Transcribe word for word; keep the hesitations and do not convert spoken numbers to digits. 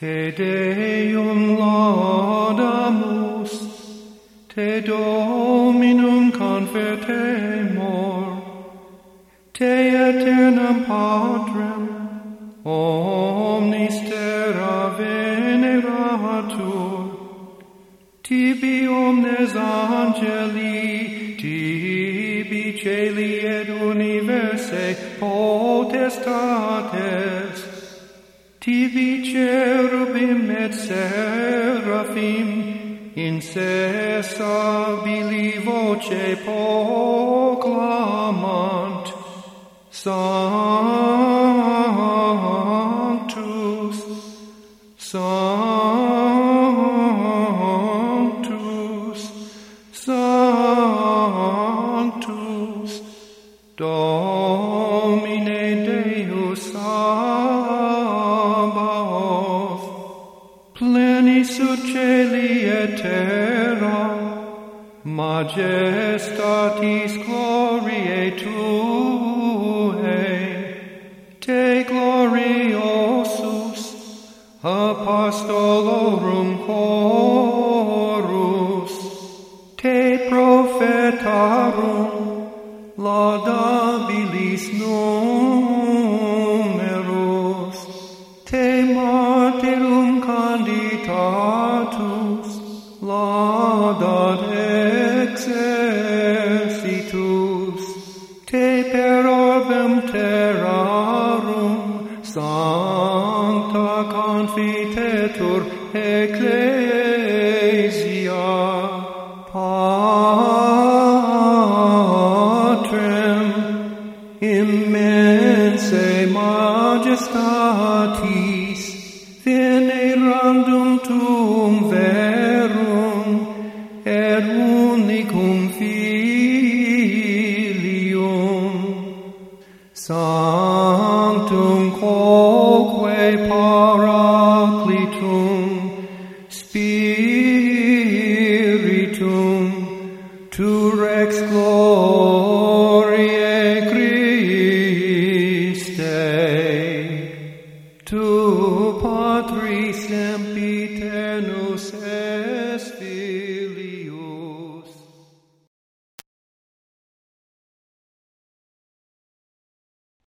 Te Deum laudamus, Te Dominum convertemur, Te aeternam Patrem, omnis terra veneratur, Tibi omnes angeli, Tibi celi et universae potestates, Tibi cherubim et seraphim, incessabili voce proclamant, Sanctus, Sanctus, Sanctus, Domine Deus Sabaoth, plenis ut celi et terra, majestatis gloriae Tuae, Te gloriosus apostolorum chorus, Te prophetarum laudabilis numerus, Te martyrum canditatus laudat exercitus, Te per orbem terrarum sancta confitetur ecclesia, Patrem immensae majestatis venerandum tuum verum et unicum filium, sanctum quoque paraclitum spiritum tu rex gloriae Christe, tu Patris Semper